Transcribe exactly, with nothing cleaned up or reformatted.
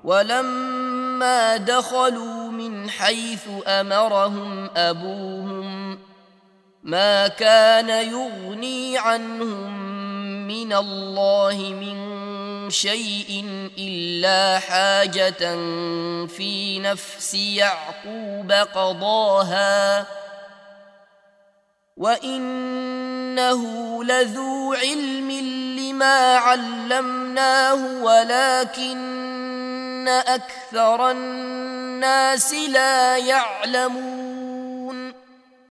ولما دخلوا من حيث أمرهم أبوهم ما كان يغني عنهم من الله من شيء إلا حاجة في نفس يعقوب قضاها وإنه لذو علم لما علمناه ولكن أكثر الناس لا يعلمون.